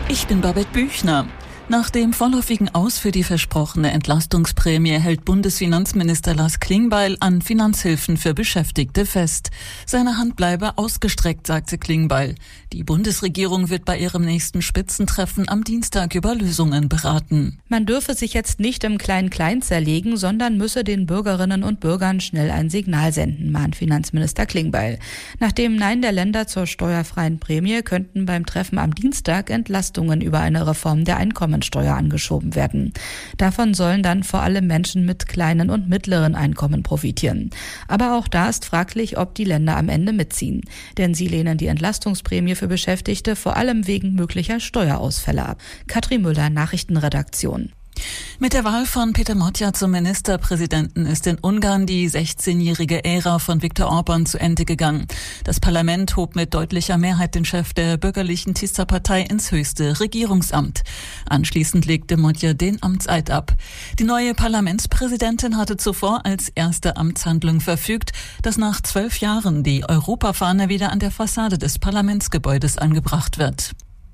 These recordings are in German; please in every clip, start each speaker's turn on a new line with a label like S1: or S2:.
S1: Ich bin Babette Büchner. Nach dem vorläufigen Aus für die versprochene Entlastungsprämie hält Bundesfinanzminister Lars Klingbeil an Finanzhilfen für Beschäftigte fest. Seine Hand bleibe ausgestreckt, sagte Klingbeil. Die Bundesregierung wird bei ihrem nächsten Spitzentreffen am Dienstag über Lösungen beraten.
S2: Man dürfe sich jetzt nicht im Klein-Klein zerlegen, sondern müsse den Bürgerinnen und Bürgern schnell ein Signal senden, mahnt Finanzminister Klingbeil. Nach dem Nein der Länder zur steuerfreien Prämie könnten beim Treffen am Dienstag Entlastungen über eine Reform der Einkommensteuer angeschoben werden. Davon sollen dann vor allem Menschen mit kleinen und mittleren Einkommen profitieren. Aber auch da ist fraglich, ob die Länder am Ende mitziehen. Denn sie lehnen die Entlastungsprämie für Beschäftigte vor allem wegen möglicher Steuerausfälle ab. Katrin Müller, Nachrichtenredaktion.
S1: Mit der Wahl von Peter Motja zum Ministerpräsidenten ist in Ungarn die 16-jährige Ära von Viktor Orbán zu Ende gegangen. Das Parlament hob mit deutlicher Mehrheit den Chef der bürgerlichen Tisza-Partei ins höchste Regierungsamt. Anschließend legte Motja den Amtseid ab. Die neue Parlamentspräsidentin hatte zuvor als erste Amtshandlung verfügt, dass nach 12 Jahren die Europafahne wieder an der Fassade des Parlamentsgebäudes angebracht wird.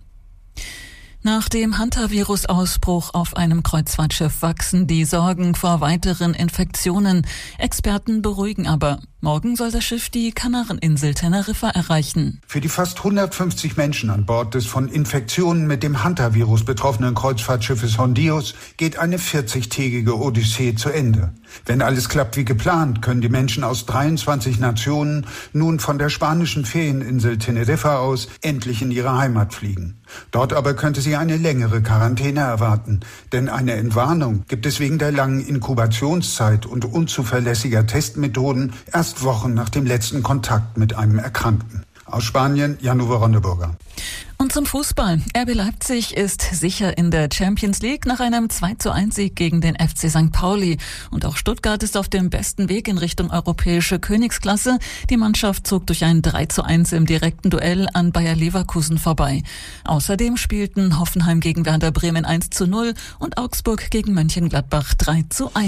S1: Nach dem Hantavirus-Ausbruch auf einem Kreuzfahrtschiff wachsen die Sorgen vor weiteren Infektionen. Experten beruhigen aber. Morgen soll das Schiff die Kanareninsel Teneriffa erreichen.
S3: Für die fast 150 Menschen an Bord des von Infektionen mit dem Hantavirus betroffenen Kreuzfahrtschiffes Hondios geht eine 40-tägige Odyssee zu Ende. Wenn alles klappt wie geplant, können die Menschen aus 23 Nationen nun von der spanischen Ferieninsel Teneriffa aus endlich in ihre Heimat fliegen. Dort aber könnte sie eine längere Quarantäne erwarten, denn eine Entwarnung gibt es wegen der langen Inkubationszeit und unzuverlässiger Testmethoden erst Wochen nach dem letzten Kontakt mit einem Erkrankten. Aus Spanien, Jan-Uwe Ronneburger.
S1: Und zum Fußball. RB Leipzig ist sicher in der Champions League nach einem 2:1-Sieg gegen den FC St. Pauli. Und auch Stuttgart ist auf dem besten Weg in Richtung europäische Königsklasse. Die Mannschaft zog durch ein 3:1 im direkten Duell an Bayer Leverkusen vorbei. Außerdem spielten Hoffenheim gegen Werder Bremen 1:0 und Augsburg gegen Mönchengladbach 3:1.